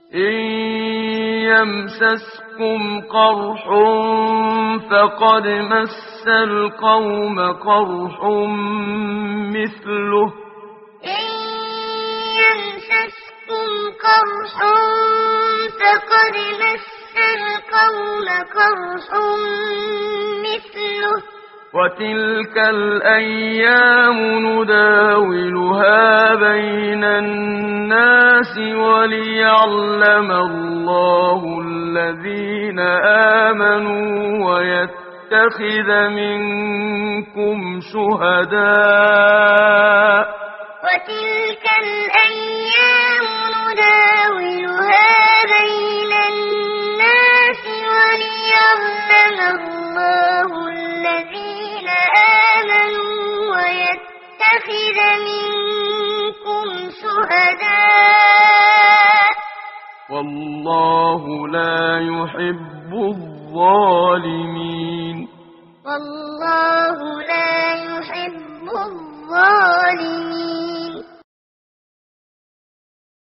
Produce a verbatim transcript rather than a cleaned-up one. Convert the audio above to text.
إن يمسسكم قرح فقد مس القوم قرح مثله إن يمسسكم قرح فقد مس القوم قرح مثله وتلك الأيام نداولها بين الناس وليعلم الله الذين آمنوا ويتخذ منكم شهداء وتلك الأيام نداولها بين الناس وليعلم الله الذين آمنوا ويتخذ منكم شهداء والله لا يحب الظالمين والله لا يحب الظالمين